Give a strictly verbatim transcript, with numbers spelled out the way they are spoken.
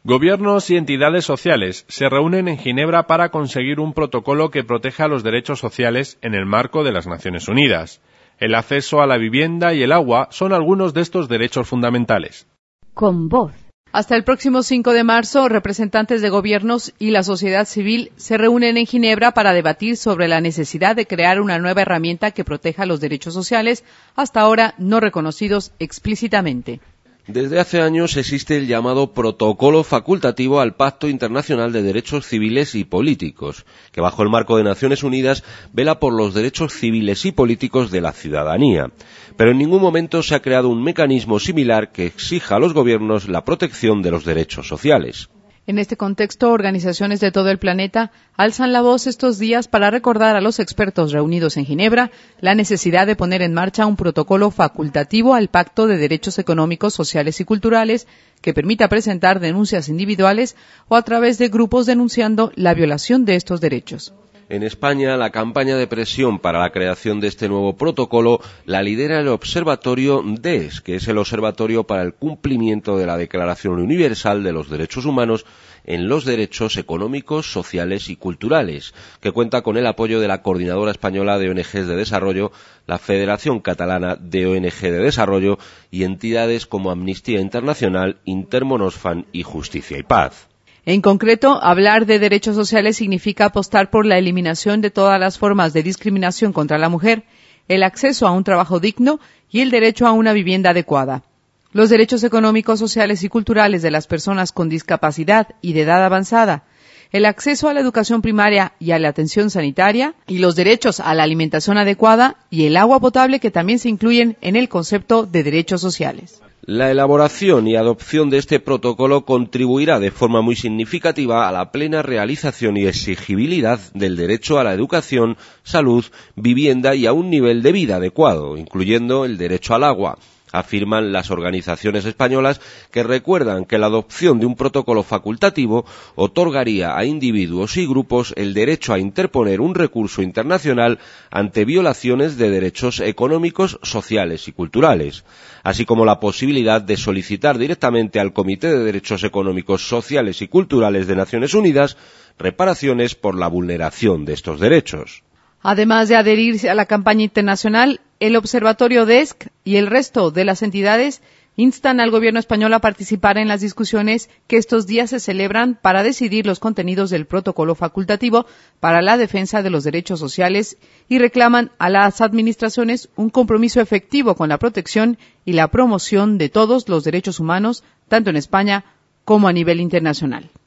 Gobiernos y entidades sociales se reúnen en Ginebra para conseguir un protocolo que proteja los derechos sociales en el marco de las Naciones Unidas. El acceso a la vivienda y el agua son algunos de estos derechos fundamentales. Con voz. Hasta el próximo cinco de marzo, representantes de gobiernos y la sociedad civil se reúnen en Ginebra para debatir sobre la necesidad de crear una nueva herramienta que proteja los derechos sociales, hasta ahora no reconocidos explícitamente. Desde hace años existe el llamado Protocolo Facultativo al Pacto Internacional de Derechos Civiles y Políticos, que bajo el marco de Naciones Unidas vela por los derechos civiles y políticos de la ciudadanía. Pero en ningún momento se ha creado un mecanismo similar que exija a los gobiernos la protección de los derechos sociales. En este contexto, organizaciones de todo el planeta alzan la voz estos días para recordar a los expertos reunidos en Ginebra la necesidad de poner en marcha un protocolo facultativo al Pacto de Derechos Económicos, Sociales y Culturales que permita presentar denuncias individuales o a través de grupos denunciando la violación de estos derechos. En España, la campaña de presión para la creación de este nuevo protocolo la lidera el Observatorio D E S, que es el Observatorio para el Cumplimiento de la Declaración Universal de los Derechos Humanos en los Derechos Económicos, Sociales y Culturales, que cuenta con el apoyo de la Coordinadora Española de O N Ges de Desarrollo, la Federación Catalana de O N Ge de Desarrollo y entidades como Amnistía Internacional, Intermonosfan y Justicia y Paz. En concreto, hablar de derechos sociales significa apostar por la eliminación de todas las formas de discriminación contra la mujer, el acceso a un trabajo digno y el derecho a una vivienda adecuada. Los derechos económicos, sociales y culturales de las personas con discapacidad y de edad avanzada, el acceso a la educación primaria y a la atención sanitaria, y los derechos a la alimentación adecuada y el agua potable, que también se incluyen en el concepto de derechos sociales. La elaboración y adopción de este protocolo contribuirá de forma muy significativa a la plena realización y exigibilidad del derecho a la educación, salud, vivienda y a un nivel de vida adecuado, incluyendo el derecho al agua, afirman las organizaciones españolas, que recuerdan que la adopción de un protocolo facultativo otorgaría a individuos y grupos el derecho a interponer un recurso internacional ante violaciones de derechos económicos, sociales y culturales, así como la posibilidad de solicitar directamente al Comité de Derechos Económicos, Sociales y Culturales de Naciones Unidas reparaciones por la vulneración de estos derechos. Además de adherirse a la campaña internacional, el Observatorio D E S C y el resto de las entidades instan al gobierno español a participar en las discusiones que estos días se celebran para decidir los contenidos del protocolo facultativo para la defensa de los derechos sociales y reclaman a las administraciones un compromiso efectivo con la protección y la promoción de todos los derechos humanos, tanto en España como a nivel internacional.